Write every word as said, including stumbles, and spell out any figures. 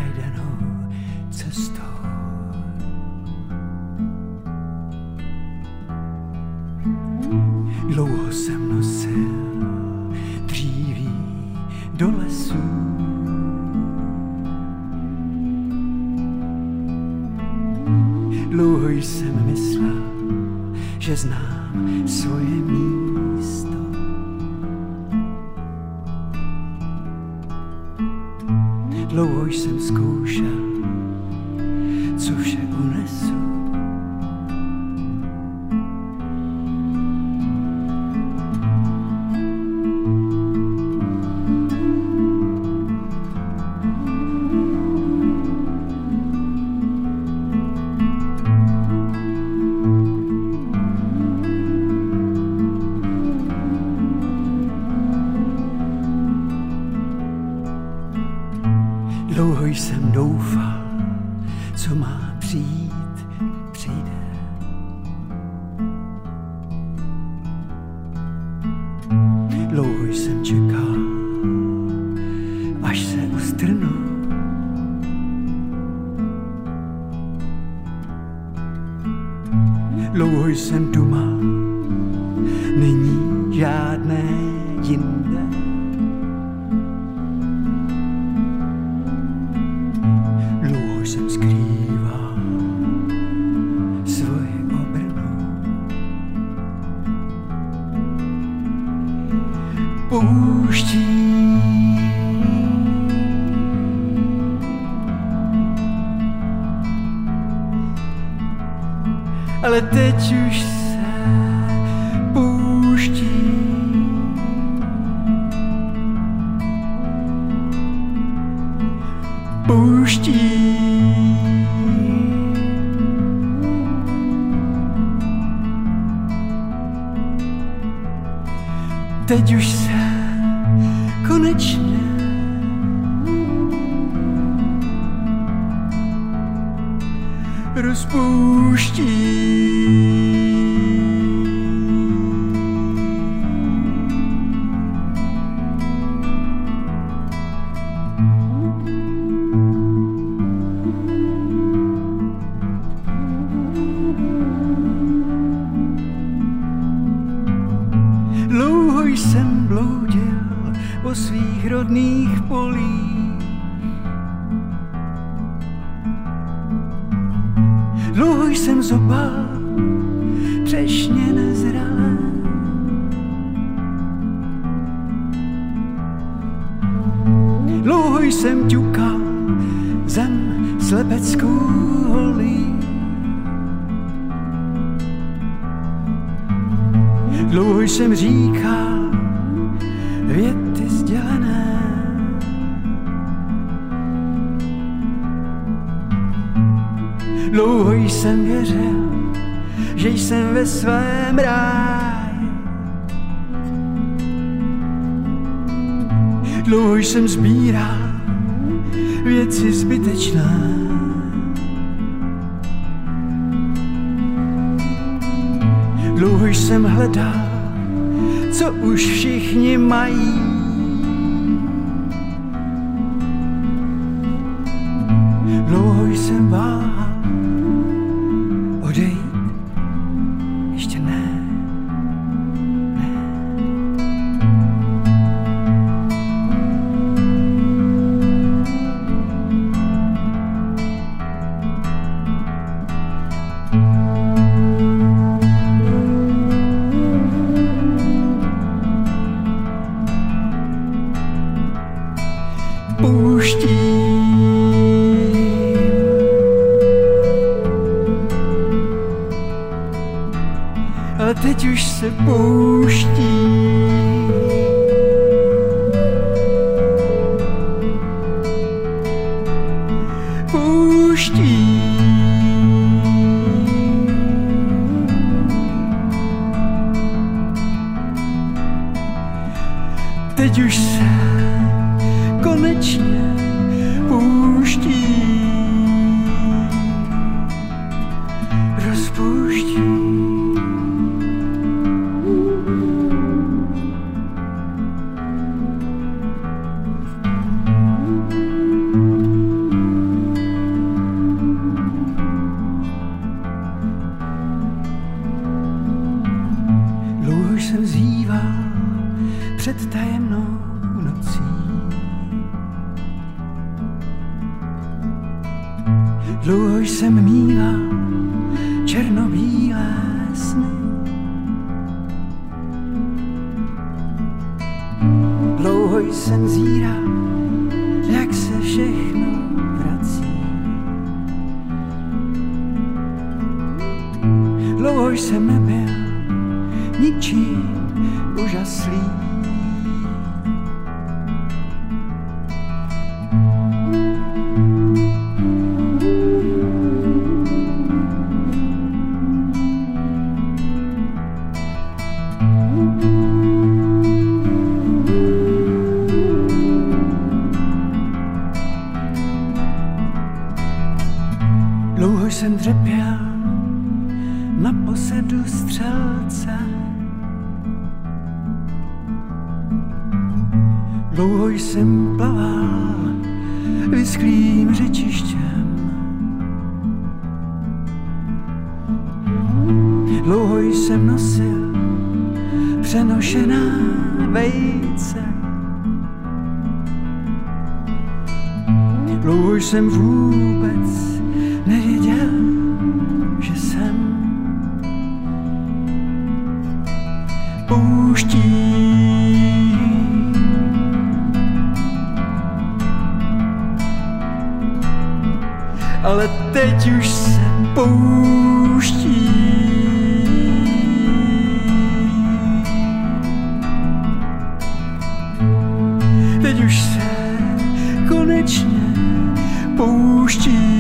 neprojdenou cestou. Dlouho jsem nosil dříví do lesu. Dlouho jsem myslel, že znám svoje místo. Dlouho jsem zkoušel, co vše unesu. Dlouho jsem doufal, co má přijít, přijde. Dlouho jsem čekal, až se ustrnu. Dlouho jsem dumal, není žádné jinde. Jsem skrýval svoje obrnu. Pouští ale teď už se pouští. Pouští teď už se konečně rozpouští. Dlouho jsem bloudil po svých rodných polích. Dlouho jsem zobal třešně nezralé. Dlouho jsem ťukal zem slepeckou holí. Dlouho jsem říkal věty sdělené. Dlouho jsem věřil, že jsem ve svém ráji. Dlouho jsem sbíral věci zbytečné. Dlouho jsem hledal, co už všichni mají. Dlouho jsem váhal odejít, ještě ne, ne. Pouští ale teď už se pouští. Pouští teď už se konečně pouští. Rozpouští. Dlouho jsem mýval černobílé sny. Dlouho jsem zíral, jak se všechno vrací. Dlouho jsem nebyl ničím úžaslý. Dlouho jsem dřepěl na posedu střelce. Dlouho jsem plaval vysklým řečištěm. Dlouho jsem nosil přenošená vejce. Dlouho jsem vůbec nevěděl, že jsem pouští. Ale teď už se pouští. Teď už se konečně pouští.